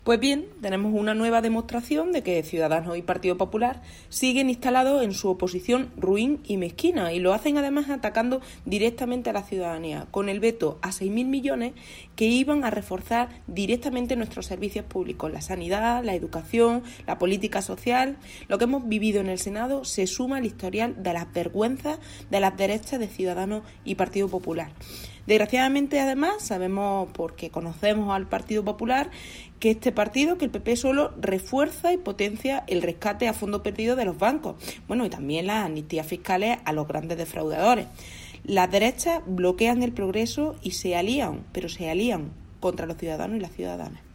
Pues bien, tenemos una nueva demostración de que Ciudadanos y Partido Popular siguen instalados en su oposición ruin y mezquina, y lo hacen además atacando directamente a la ciudadanía, con el veto a 6.000 millones que iban a reforzar directamente nuestros servicios públicos, la sanidad, la educación, la política social. Lo que hemos vivido en el Senado se suma al historial de las vergüenzas de las derechas de Ciudadanos y Partido Popular. Desgraciadamente, además, sabemos, porque conocemos al Partido Popular, que este partido, que el PP, solo refuerza y potencia el rescate a fondo perdido de los bancos. Bueno, y también las amnistías fiscales a los grandes defraudadores. Las derechas bloquean el progreso y se alían, pero se alían contra los ciudadanos y las ciudadanas.